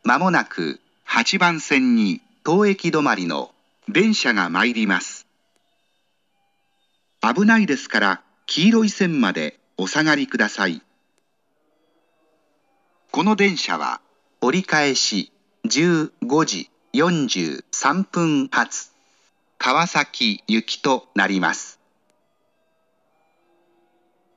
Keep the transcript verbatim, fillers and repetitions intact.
まもなくはちばん線に当駅止まりの電車が参ります。危ないですから黄色い線までお下がりください。この電車は折り返しじゅうごじよんじゅうさんぷん発川崎行きとなります。